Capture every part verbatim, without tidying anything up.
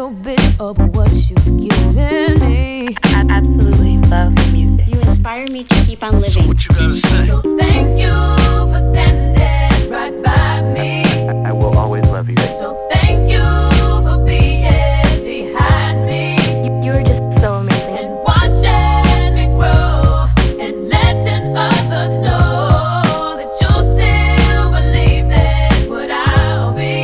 little bit of what you've given me. I absolutely love your music. You inspire me to keep on living. So what you gotta say? So thank you for standing right by me. I, I will always love you. So thank you for being behind me. You, you are just so amazing. And watching me grow and letting others know that you'll still believe in what I'll be.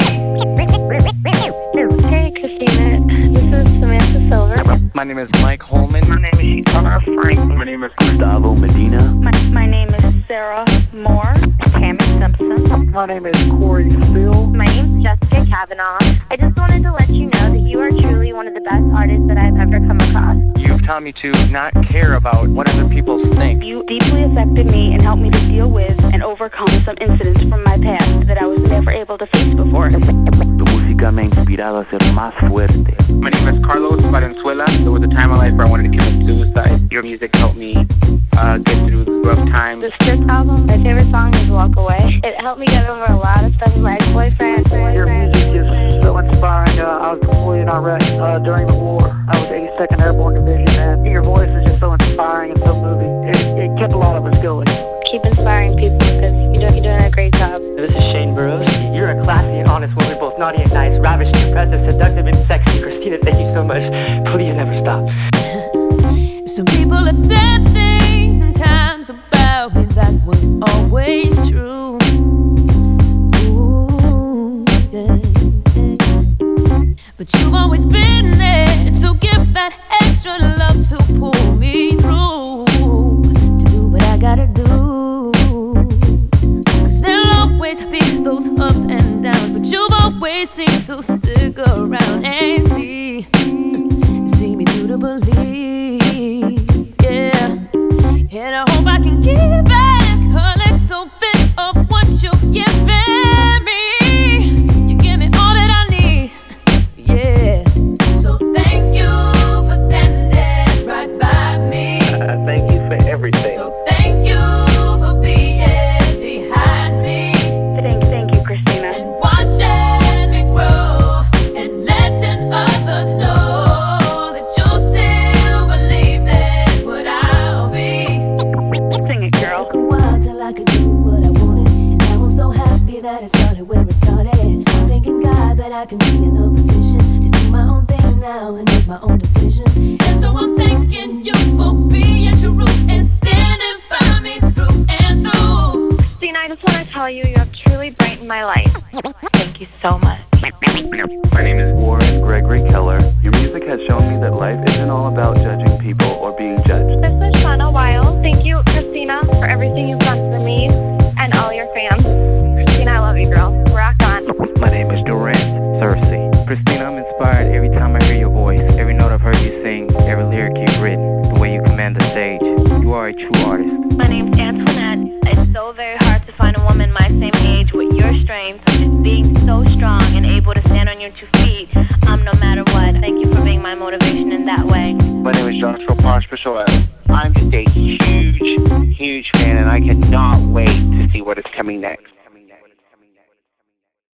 Hey, Christina. This is Samantha Silver. My name is Mike Holman. My name is Tara Frank. My name is Gustavo Medina. My, my name is Sarah Moore. Tammy Simpson. My name is Corey Steele. My name is Jessica Kavanaugh. I just wanted to let you know that you are truly one of the best artists that I've ever come across. You've taught me to not care about what other people think. You deeply affected me and helped me to deal with and overcome some incidents from my past that I was never able to face before. Tu música me ha inspirado a ser más fuerte. My name is Carlos Valenzuela. There was a time in my life where I wanted to commit suicide. Your music helped me uh, get through the rough times. The Strict album, my favorite song is Walk Away. It helped me get over a lot of stuff with my ex-boyfriend. Your music is so inspiring. Uh, I was deployed in Iraq uh, during the war. I was eighty-second Airborne Division, and your voice is just so inspiring and so moving. It, it kept a lot of us going. Keep inspiring people because you're doing, you're doing a great job. This is Shane Burrows. You're a classy and honest woman, both naughty and nice, ravishing, impressive, seductive, and sexy. Christina, thank you so much. Please never stop. Some people have said things and times about me that weren't always true. Ooh, yeah, yeah. But you've always been there to give that extra love to pull me through, to do what I gotta do. Cause there'll always be those ups and downs, but you've always seemed to stick around and see, see me through to believe, yeah. And I hope I can give back a little bit of what you've given me. You give me all that I need, yeah. So thank you for standing right by me. Uh, thank you for everything. So thank you for being behind me. Thank, thank you, Christina. And watching me grow and letting others know that you'll still believe in what I'll be. Sing it, girl. Took a while till I could do what I wanted, and now I'm so happy that it started where it started. I'm thanking God that I can be in a position to do my own thing now and make my own decisions. And so I'm thanking you for being true and standing by me through and through. Christina, I just want to tell you, you have truly brightened my life. Thank you so much. My name is Warren Gregory Keller. Your music has shown me that life isn't all about judging people or being judged. This is Shauna Wild. Thank you, Christina, for everything you've done for me and all your fans. Christina, I love you, girl. Rock on. My name is Durant Cersei. Christina, I'm inspired every time I hear your voice, every note I've heard you sing, every lyric you've written, the way you command the stage. You are a true artist. My name's Antoinette. It's so very hard to find a woman my same age with your strength, just being so strong and able to stand on your two feet, um, no matter what. Thank you for being my motivation in that way. My name is Joshua Parsh Pessoa. I'm just a huge, huge fan, and I cannot wait to see what is coming next.